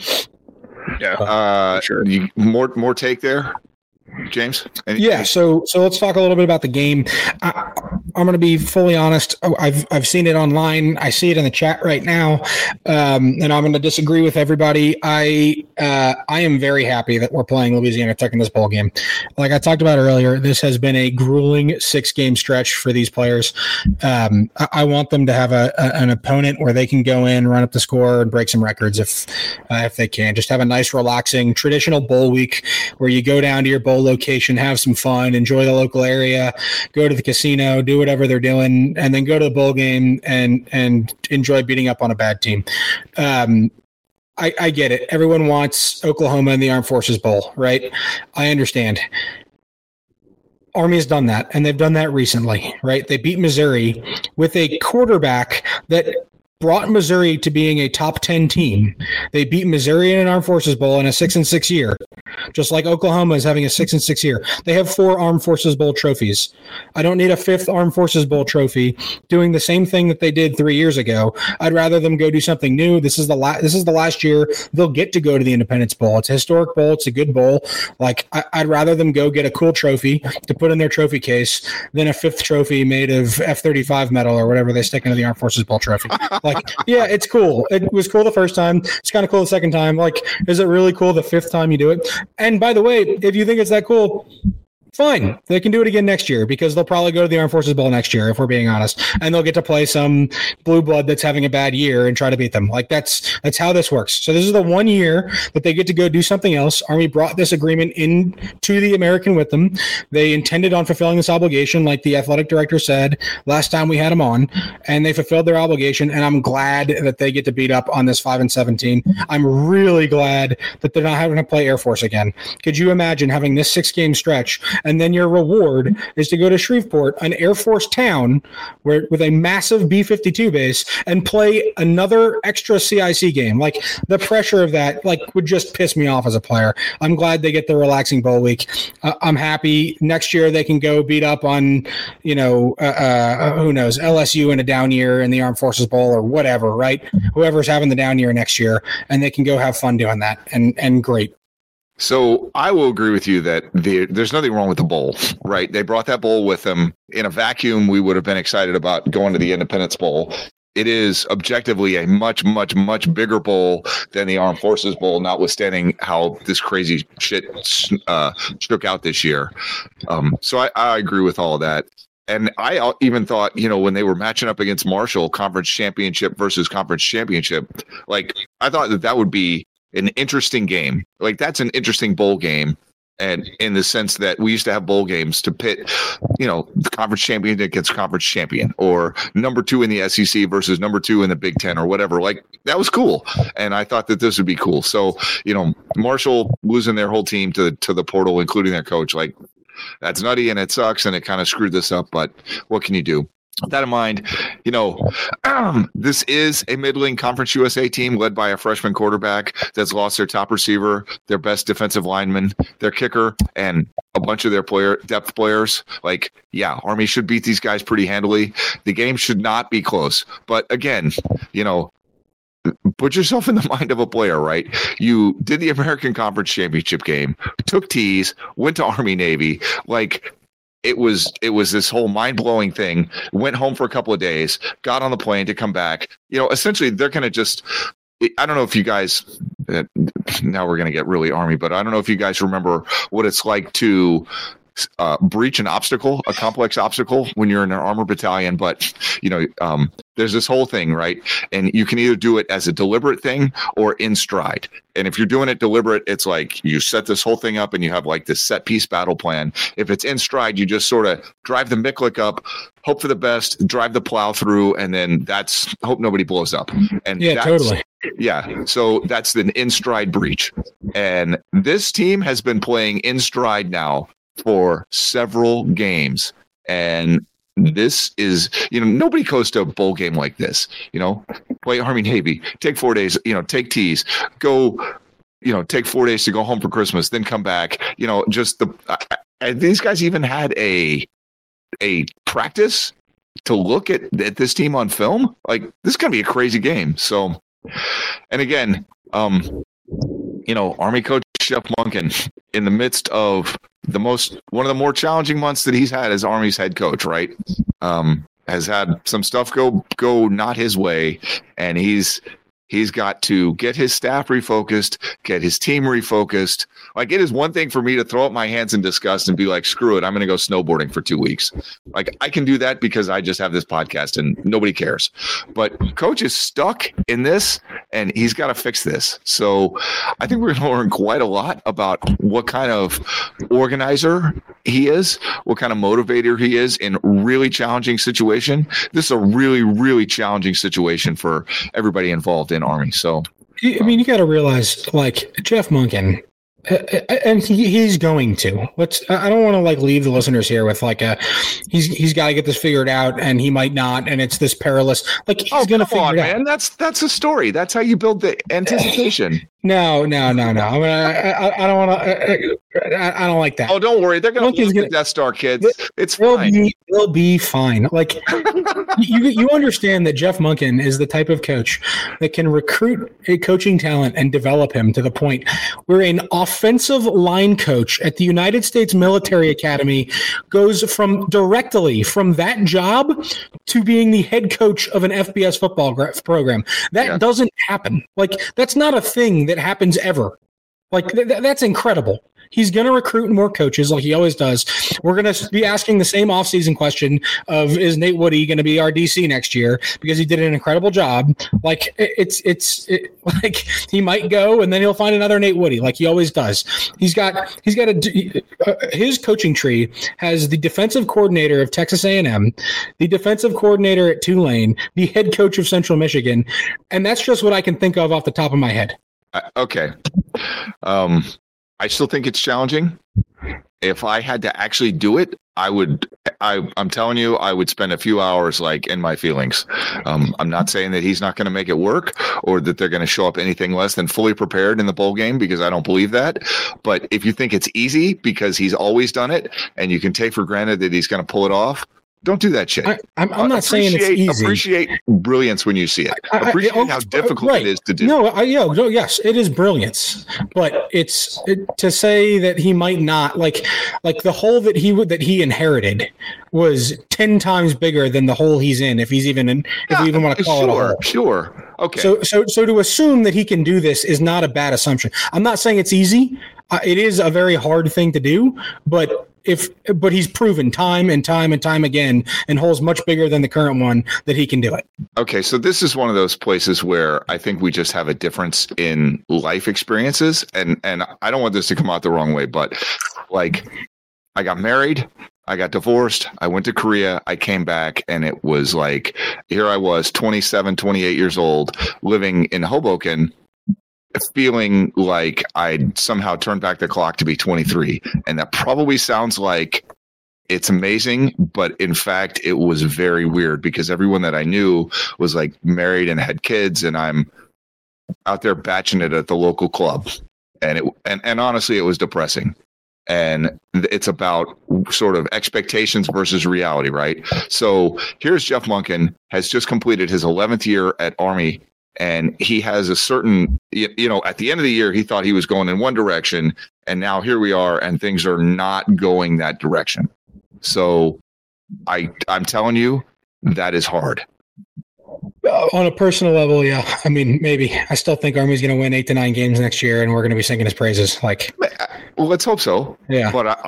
Yeah. Sure. More take there, James? Yeah. So let's talk a little bit about the game. I'm going to be fully honest. I've seen it online. I see it in the chat right now. And I'm going to disagree with everybody. I am very happy that we're playing Louisiana Tech in this bowl game. Like I talked about earlier, this has been a grueling 6-game stretch for these players. I want them to have an opponent where they can go in, run up the score, and break some records if they can. Just have a nice, relaxing, traditional bowl week where you go down to your bowl location, have some fun, enjoy the local area, go to the casino, do whatever they're doing, and then go to the bowl game and enjoy beating up on a bad team. I get it. Everyone wants Oklahoma in the Armed Forces Bowl, right? I understand. Army has done that, and they've done that recently, right? They beat Missouri with a quarterback that brought Missouri to being a top 10 team. They beat Missouri in an Armed Forces Bowl in a 6-6 year, just like Oklahoma is having a 6-6 year. They have 4 Armed Forces Bowl trophies. I don't need a 5th Armed Forces Bowl trophy doing the same thing that they did 3 years ago. I'd rather them go do something new. This is the last year they'll get to go to the Independence Bowl. It's a historic bowl. It's a good bowl. Like, I'd rather them go get a cool trophy to put in their trophy case than a 5th trophy made of F-35 metal or whatever they stick into the Armed Forces Bowl trophy. Like, yeah, it's cool. It was cool the first time. It's kind of cool the second time. Like, is it really cool the 5th time you do it? And by the way, if you think it's that cool, fine. They can do it again next year because they'll probably go to the Armed Forces Bowl next year, if we're being honest. And they'll get to play some blue blood that's having a bad year and try to beat them. Like, that's how this works. So this is the 1 year that they get to go do something else. Army brought this agreement into the American with them. They intended on fulfilling this obligation, like the athletic director said last time we had them on, and they fulfilled their obligation. And I'm glad that they get to beat up on this 5-17. I'm really glad that they're not having to play Air Force again. Could you imagine having this 6-game stretch, and then your reward is to go to Shreveport, an Air Force town with a massive B-52 base, and play another extra CIC game? Like, the pressure of that, like, would just piss me off as a player. I'm glad they get the relaxing bowl week. I'm happy next year they can go beat up on, who knows, LSU in a down year in the Armed Forces Bowl or whatever, right? Whoever's having the down year next year, and they can go have fun doing that, and great. So I will agree with you that there's nothing wrong with the bowl, right? They brought that bowl with them. In a vacuum, we would have been excited about going to the Independence Bowl. It is objectively a much, much, much bigger bowl than the Armed Forces Bowl, notwithstanding how this crazy shit shook out this year. So I agree with all of that. And I even thought, when they were matching up against Marshall, conference championship versus conference championship, like, I thought that would be an interesting game. Like, that's an interesting bowl game. And in the sense that we used to have bowl games to pit, the conference champion against conference champion, or number 2 in the SEC versus number 2 in the Big Ten, or whatever. Like, that was cool. And I thought that this would be cool. So, Marshall losing their whole team to the portal, including their coach, like, that's nutty and it sucks and it kind of screwed this up. But what can you do? With that in mind, this is a middling Conference USA team led by a freshman quarterback that's lost their top receiver, their best defensive lineman, their kicker, and a bunch of their depth players. Like, yeah, Army should beat these guys pretty handily. The game should not be close. But again, put yourself in the mind of a player, right? You did the American Conference Championship game, took tees, went to Army Navy. Like, it was this whole mind-blowing thing. Went home for a couple of days, got on the plane to come back. Essentially, they're going to just – I don't know if you guys now we're going to get really Army, but I don't know if you guys remember what it's like to breach an obstacle, a complex obstacle when you're in an armor battalion. But, there's this whole thing, right? And you can either do it as a deliberate thing or in stride. And if you're doing it deliberate, it's like you set this whole thing up and you have like this set piece battle plan. If it's in stride, you just sort of drive the Miklik up, hope for the best, drive the plow through, and then hope nobody blows up. And totally. Yeah. So that's an in stride breach. And this team has been playing in stride now for several games. And this is, nobody goes to a bowl game like this, play Army Navy, take 4 days, take tees, go, take 4 days to go home for Christmas, then come back, these guys even had a practice to look at this team on film. Like, this is going to be a crazy game. So, and again, Army coach Jeff Monken, in the midst of one of the more challenging months that he's had as Army's head coach, right? Has had some stuff go not his way, and he's got to get his staff refocused, get his team refocused. Like, it is one thing for me to throw up my hands in disgust and be like, screw it, I'm going to go snowboarding for 2 weeks. Like, I can do that because I just have this podcast and nobody cares. But coach is stuck in this, and he's got to fix this. So I think we're going to learn quite a lot about what kind of organizer he is, what kind of motivator he is in really challenging situation. This is a really, really challenging situation for everybody involved in Army. So, I mean, you got to realize, like, Jeff Monken, and he's going to. I don't want to leave the listeners here with he's got to get this figured out, and he might not, and it's this perilous. Like, he's going to figure it out. Man, that's a story. That's how you build the anticipation. No. I mean, I don't want to. I don't like that. Oh, don't worry. They're going to lose the Death Star, kids. It's fine. They'll be fine. Like, you understand that Jeff Monken is the type of coach that can recruit a coaching talent and develop him to the point where an offensive line coach at the United States Military Academy goes directly from that job to being the head coach of an FBS football program. That doesn't happen. Like, that's not a thing that happens ever. Like, that's incredible. He's going to recruit more coaches like he always does. We're going to be asking the same offseason question of, is Nate Woody going to be our DC next year? Because he did an incredible job. Like, like, he might go and then he'll find another Nate Woody like he always does. His coaching tree has the defensive coordinator of Texas A&M, the defensive coordinator at Tulane, the head coach of Central Michigan. And that's just what I can think of off the top of my head. Okay. I still think it's challenging. If I had to actually do it, I'm telling you, I would spend a few hours in my feelings. I'm not saying that he's not going to make it work or that they're going to show up anything less than fully prepared in the bowl game, because I don't believe that. But if you think it's easy because he's always done it and you can take for granted that he's going to pull it off, don't do that shit. I'm not saying it's easy. Appreciate brilliance when you see it. Appreciate how difficult it is to do. Yes, it is brilliance. But to say that he might not like the hole that he inherited was 10 times bigger than the hole he's in. If he's even in, if we even want to call it a hole. Sure. Okay. So to assume that he can do this is not a bad assumption. I'm not saying it's easy. It is a very hard thing to do, but he's proven time and time again in holes much bigger than the current one that he can do it. Okay, so this is one of those places where I think we just have a difference in life experiences, and I don't want this to come out the wrong way, but I got married, I got divorced, I went to Korea, I came back, and it was here I was, 27, 28 years old, living in Hoboken, feeling like I'd somehow turned back the clock to be 23. And that probably sounds like it's amazing, but in fact, it was very weird because everyone that I knew was married and had kids, and I'm out there batching it at the local club. And honestly, it was depressing. and it's about sort of expectations versus reality, right? So here's Jeff Monken has just completed his 11th year at Army, and he has a certain, at the end of the year, he thought he was going in one direction, and now here we are, and things are not going that direction. So I'm telling you, that is hard. On a personal level, yeah. I mean, maybe. I still think Army's going to win 8 to 9 games next year, and we're going to be singing his praises. Well, let's hope so. Yeah. But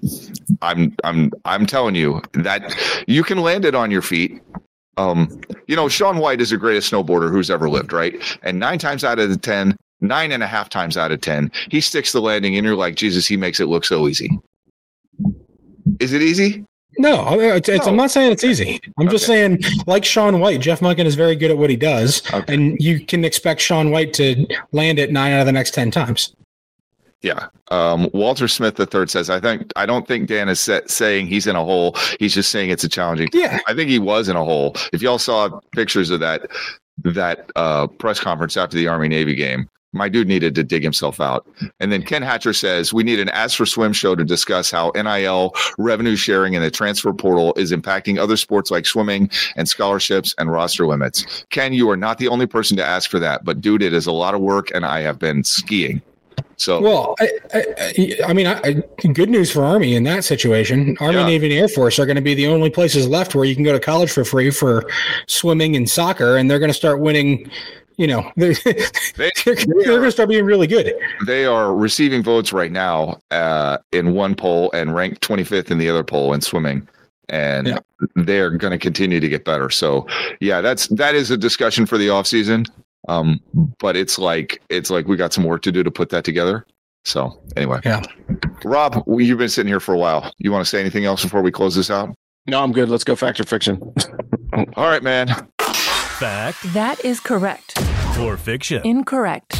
I'm telling you that you can land it on your feet. Shaun White is the greatest snowboarder who's ever lived, right? And 9 times out of the 10, 9.5 times out of 10, he sticks the landing, and you're like, Jesus, he makes it look so easy. Is it easy? No, I'm not saying it's easy. I'm just saying, like Shaun White, Jeff Monken is very good at what he does, and you can expect Shaun White to land it 9 out of the next 10 times. Yeah. Walter Smith III says, I don't think Dan is saying he's in a hole. He's just saying it's a challenging. Yeah. I think he was in a hole. If y'all saw pictures of that press conference after the Army-Navy game, my dude needed to dig himself out. And then Ken Hatcher says, we need an As for Swim show to discuss how NIL revenue sharing and the transfer portal is impacting other sports like swimming and scholarships and roster limits. Ken, you are not the only person to ask for that, but dude, it is a lot of work, and I have been skiing. So, well, I mean, good news for Army in that situation. Army, Navy, and Air Force are going to be the only places left where you can go to college for free for swimming and soccer, and they're going to start winning. They're going to start being really good. They are receiving votes right now in one poll and ranked 25th in the other poll in swimming, and they're going to continue to get better. So, that is a discussion for the offseason. But it's like we got some work to do to put that together. So anyway, Rob, you've been sitting here for a while. You want to say anything else before we close this out? No, I'm good. Let's go fact or fiction. All right, man. Fact. That is correct. Or fiction. Incorrect.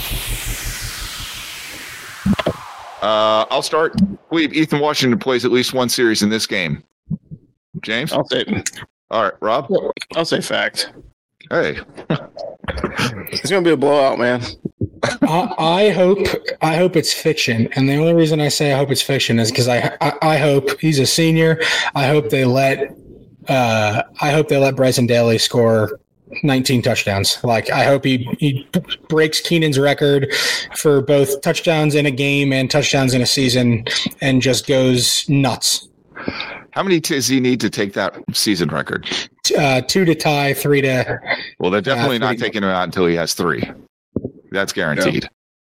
I'll start. I believe Ethan Washington plays at least one series in this game. James? I'll say. All right, Rob? I'll say fact. Hey. It's going to be a blowout, man. I hope it's fiction, and the only reason I say I hope it's fiction is because I hope he's a senior. I hope they let Bryson Daly score 19 touchdowns. I hope he breaks Keenan's record for both touchdowns in a game and touchdowns in a season, and just goes nuts. How many does he need to take that season record? 2 to tie, 3 to. Well, they're definitely not taking him out until he has 3. That's guaranteed.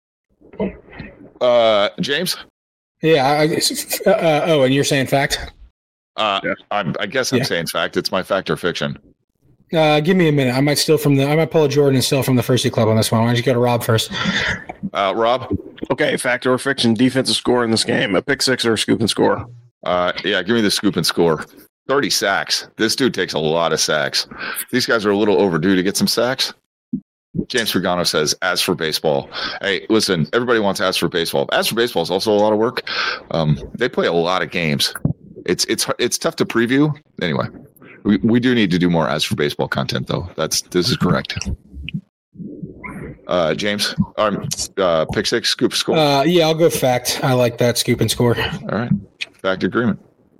Yeah. James? Yeah. And you're saying fact? I guess I'm saying fact. It's my fact or fiction. Give me a minute. I might pull a Jordan and steal from the Firsty Club on this one. Why don't you go to Rob first? Rob? Okay, fact or fiction, defensive score in this game. A pick six or a scoop and score? Give me the scoop and score. 30 sacks. This dude takes a lot of sacks. These guys are a little overdue to get some sacks. James Pagano says, as for baseball. Hey, listen, everybody wants as for baseball. As for baseball is also a lot of work. They play a lot of games. It's tough to preview. Anyway, we do need to do more as for baseball content, though. This is correct. James, pick six, scoop, score. I'll go fact. I like that scoop and score. All right, fact agreement.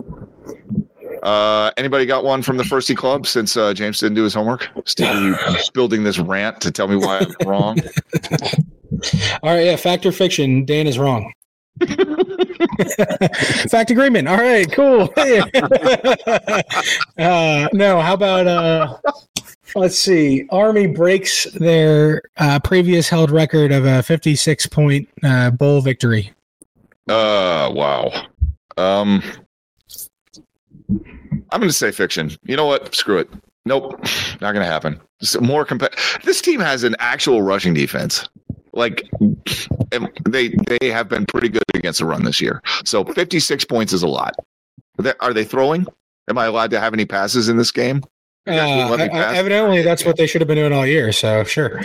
Anybody got one from the Firsty Club since James didn't do his homework? Steve, you building this rant to tell me why I'm wrong? All right, fact or fiction, Dan is wrong. Fact agreement. All right, cool. No, how about let's see. Army breaks their previous held record of a 56-point bowl victory. Wow. I'm going to say fiction. You know what? Screw it. Nope. Not going to happen. More This team has an actual rushing defense. They have been pretty good against the run this year. So 56 points is a lot. Are they throwing? Am I allowed to have any passes in this game? Evidently, that's what they should have been doing all year. So sure.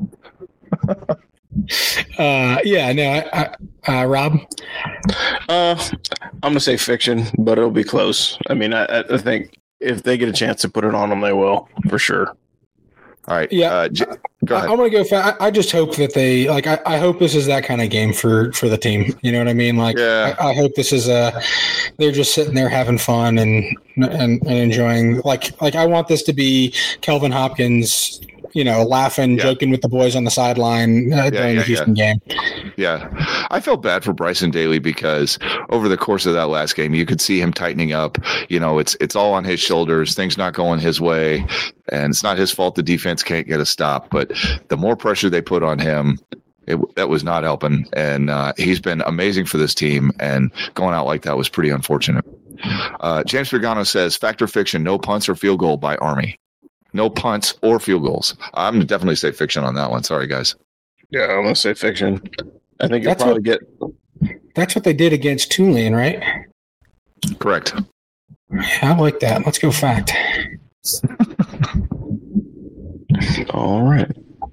Rob? I'm going to say fiction, but it'll be close. I mean, I think if they get a chance to put it on them, they will, for sure. All right. Yeah. Go ahead. I'm going to go fast. I just hope that they I hope this is that kind of game for the team. You know what I mean? I hope this is they're just sitting there having fun and enjoying. Like I want this to be Kelvin Hopkins, laughing, joking with the boys on the sideline during the Houston game. Yeah. I felt bad for Bryson Daly because over the course of that last game, you could see him tightening up. It's all on his shoulders, things not going his way, and it's not his fault the defense can't get a stop. But the more pressure they put on him, that was not helping. And he's been amazing for this team, and going out like that was pretty unfortunate. James Pagano says, fact or fiction, no punts or field goal by Army. No punts or field goals. I'm going to definitely say fiction on that one. Sorry, guys. Yeah, I'm going to say fiction. I think you'll probably get... That's what they did against Tulane, right? Correct. I like that. Let's go fact. All right.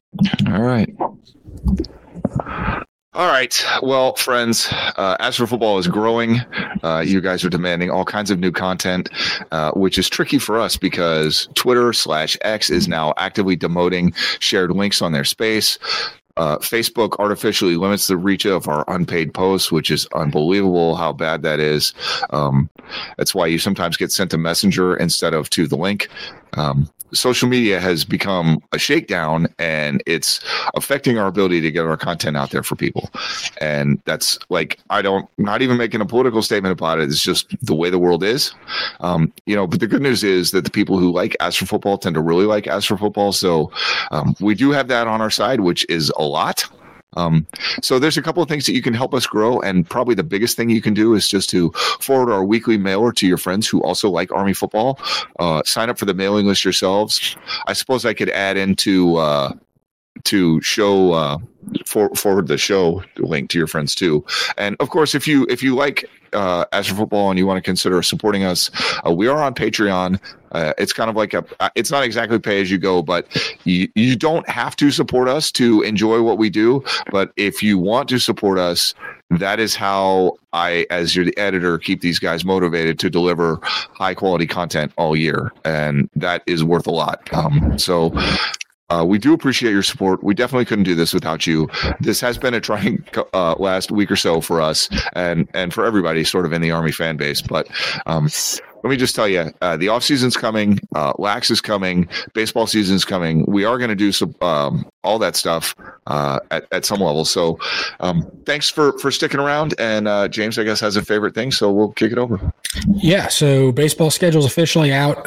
All right. Well, friends, As for Football is growing. You guys are demanding all kinds of new content, which is tricky for us because Twitter/X is now actively demoting shared links on their space. Facebook artificially limits the reach of our unpaid posts, which is unbelievable how bad that is. That's why you sometimes get sent a messenger instead of to the link. Social media has become a shakedown, and it's affecting our ability to get our content out there for people. And that's not even making a political statement about it. It's just the way the world is. But the good news is that the people who like As for Football tend to really like As for Football. So we do have that on our side, which is a lot. So there's a couple of things that you can help us grow, and probably the biggest thing you can do is just to forward our weekly mailer to your friends who also like Army football. Sign up for the mailing list yourselves. I suppose I could add into to show forward the show link to your friends too. And of course, if you like As for Football and you want to consider supporting us, we are on Patreon. It's kind of like it's not exactly pay as you go, but you don't have to support us to enjoy what we do. But if you want to support us, that is how I, as the editor, keep these guys motivated to deliver high quality content all year. And that is worth a lot. We do appreciate your support. We definitely couldn't do this without you. This has been a trying last week or so for us and for everybody sort of in the Army fan base. But let me just tell you, the off season's coming. Lax is coming. Baseball season's coming. We are going to do some all that stuff at some level. So thanks for sticking around. And James, I guess, has a favorite thing, so we'll kick it over. Yeah, so baseball schedule's officially out.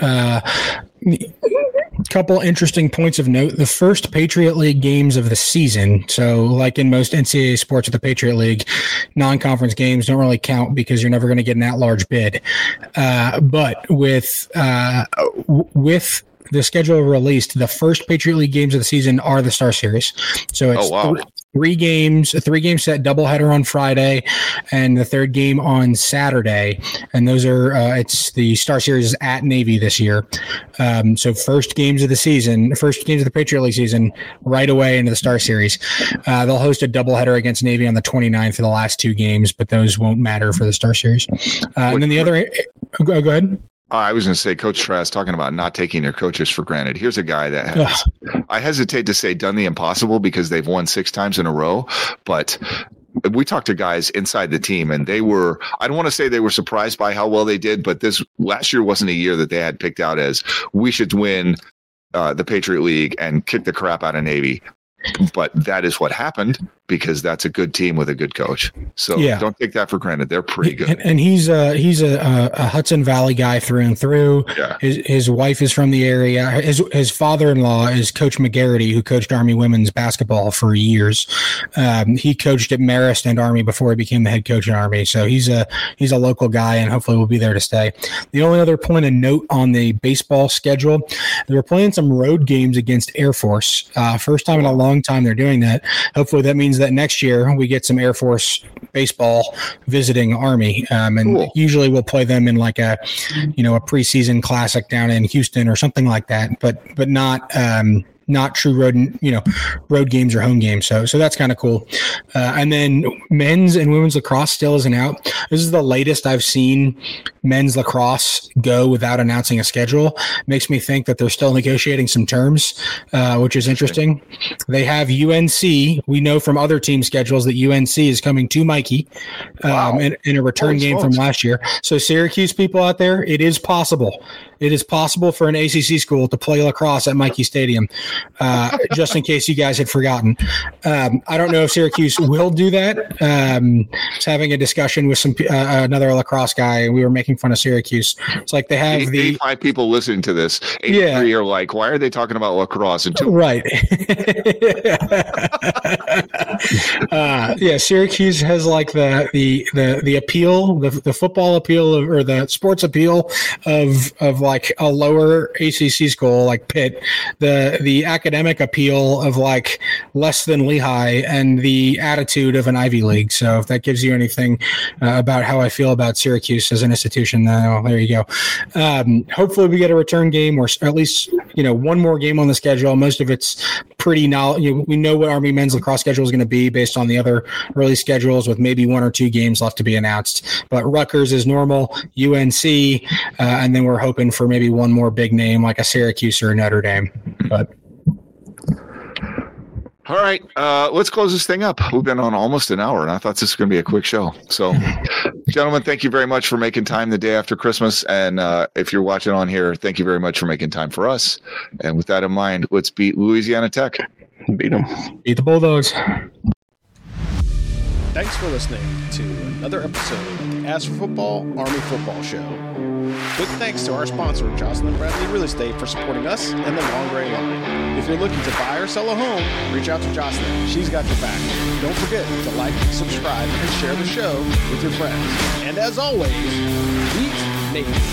Couple interesting points of note. The first Patriot League games of the season, so like in most NCAA sports with the Patriot League, non-conference games don't really count because you're never going to get an at-large bid. But with the schedule released, the first Patriot League games of the season are the Star Series. So it's three game set doubleheader on Friday and the third game on Saturday. And those are, it's the Star Series is at Navy this year. So first games of the Patriot League season, right away into the Star Series. They'll host a doubleheader against Navy on the 29th for the last two games, but those won't matter for the Star Series. And then the other, go ahead. I was going to say, Coach Trask talking about not taking their coaches for granted. Here's a guy that has, I hesitate to say done the impossible because they've won 6 times in a row, but we talked to guys inside the team and they were, I don't want to say they were surprised by how well they did, but this last year wasn't a year that they had picked out as we should win the Patriot League and kick the crap out of Navy. But that is what happened because that's a good team with a good coach. So don't take that for granted. They're pretty good. And he's a Hudson Valley guy through and through. Yeah. His wife is from the area. His father-in-law is Coach McGarity, who coached Army women's basketball for years. He coached at Marist and Army before he became the head coach at Army. So he's a local guy and hopefully will be there to stay. The only other point of note on the baseball schedule, they were playing some road games against Air Force. First time in a long time they're doing that. Hopefully that means that next year we get some Air Force baseball visiting Army, and usually we'll play them in like a preseason classic down in Houston or something like that, but not not true road games or home games. So that's kind of cool. And then men's and women's lacrosse still isn't out. This is the latest I've seen men's lacrosse go without announcing a schedule. Makes me think that they're still negotiating some terms, which is interesting. They have UNC. We know from other team schedules that UNC is coming to Mikey in a return game from last year. So Syracuse people out there, it is possible. It is possible for an ACC school to play lacrosse at Mikey Stadium, just in case you guys had forgotten. I don't know if Syracuse will do that. I was having a discussion with another lacrosse guy, and we were making fun of Syracuse. It's like they have 85 people listening to this. 83 are like, why are they talking about lacrosse? Right. Syracuse has like the appeal, the football appeal or the sports appeal of like a lower ACC school like Pitt, the academic appeal of like less than Lehigh, and the attitude of an Ivy League. So if that gives you anything about how I feel about Syracuse as an institution, there you go. Hopefully we get a return game, or at least one more game on the schedule. Most of it's pretty we know what Army men's lacrosse schedule is going to be based on the other early schedules, with maybe 1 or 2 games left to be announced. But Rutgers is normal, UNC, and then we're hoping for maybe one more big name like a Syracuse or a Notre Dame. But all right, let's close this thing up. We've been on almost an hour, and I thought this was going to be a quick show. So, gentlemen, thank you very much for making time the day after Christmas. And if you're watching on here, thank you very much for making time for us. And with that in mind, let's beat Louisiana Tech. Beat them. Beat the Bulldogs. Thanks for listening to another episode of the Ask for Football Army Football Show. Big thanks to our sponsor, Jocelyn Bradley Real Estate, for supporting us and the Long Gray Line. If you're looking to buy or sell a home, reach out to Jocelyn. She's got your back. Don't forget to like, subscribe, and share the show with your friends. And as always, beat Navy.